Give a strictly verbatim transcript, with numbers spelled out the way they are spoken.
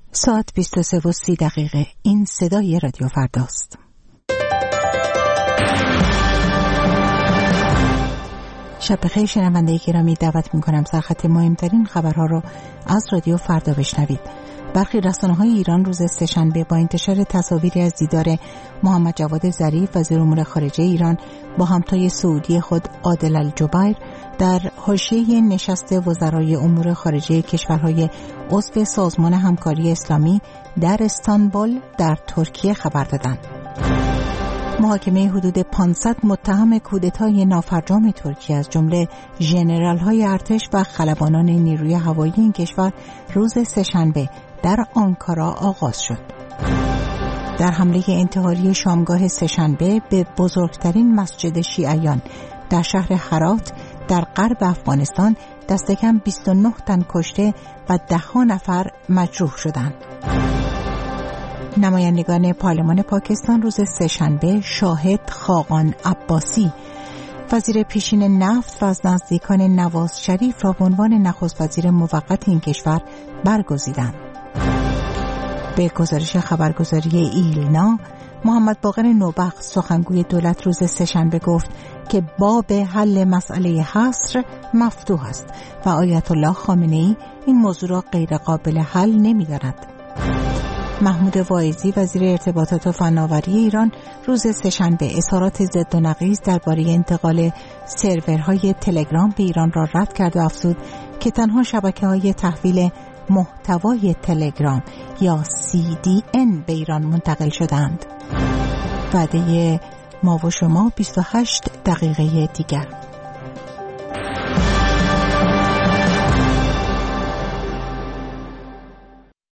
ساعت بیست و سه و سی دقیقه. این صدای رادیو فرداست. شب بخیر شنونده گرامی، دعوت می‌کنم سرخط مهمترین خبرها رو از رادیو فردا بشنوید. برخی رسانه‌های ایران روز سه‌شنبه با انتشار تصاویری از دیدار محمد جواد ظریف وزیر امور خارجه ایران با همتای سعودی خود عادل الجبیر در حاشیه نشست وزرای امور خارجه کشورهای عضو سازمان همکاری اسلامی در استانبول در ترکیه خبر دادند. محاکمه حدود پانصد متهم کودتای نافرجام ترکیه از جمله ژنرال‌های ارتش و خلبانان نیروی هوایی این کشور روز سه‌شنبه در آنکارا آغاز شد. در حمله انتحاری شامگاه سه‌شنبه به بزرگترین مسجد شیعیان در شهر هرات در غرب افغانستان دست کم بیست و نه تن کشته و ده ها نفر مجروح شدند. نمایندگان پارلمان پاکستان روز سه‌شنبه شاهد خاقان عباسی وزیر پیشین نفت و از نزدیکان نواز شریف را به عنوان نخست وزیر موقت این کشور برگزیدند. به گزارش خبرگزاری ایلنا، محمد باقر نوبخت سخنگوی دولت روز سه‌شنبه گفت که باب حل مسئله حصر مفتوح است و آیت الله خامنه‌ای این موضوع را غیر قابل حل نمی‌داند. محمود واعظی وزیر ارتباطات و فناوری ایران روز سه‌شنبه اظهارات ضد و نقیض درباره انتقال سرورهای تلگرام به ایران را رد کرد و افزود که تنها شبکه‌های تحویل محتوای تلگرام یا سی دی ان به ایران منتقل شدند. وعده ما و شما بیست و هشت دقیقه دیگر.